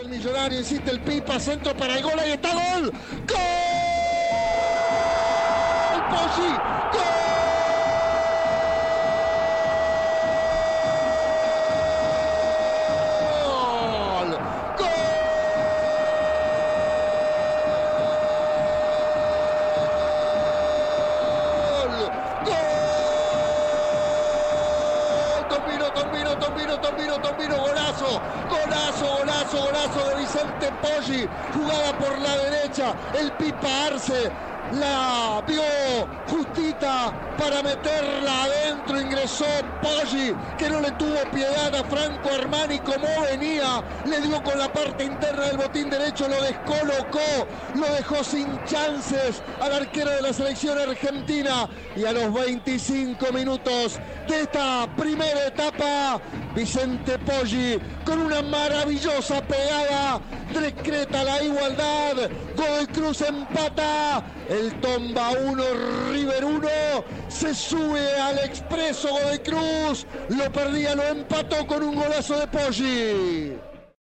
Millonario, insiste el Pipa, centro para el gol, ahí está, gol. ¡Gol! ¡Poggi! ¡Gol! Tombino, golazo de Vicente Poggi, jugada por la derecha, el Pipa Arce la vio justita para meterla adentro, ingresó Poggi, que no le tuvo piedad a Franco Armani como venía, le dio con la parte interna del botín derecho, lo descolocó, lo dejó sin chances al arquero de la selección argentina, y a los 25 minutos de esta primera etapa, Vicente Poggi con una maravillosa pegada decreta la igualdad. Godoy Cruz empata, el Tomba 1, River 1, se sube al expreso Godoy Cruz, lo perdía, lo empató con un golazo de Poggi.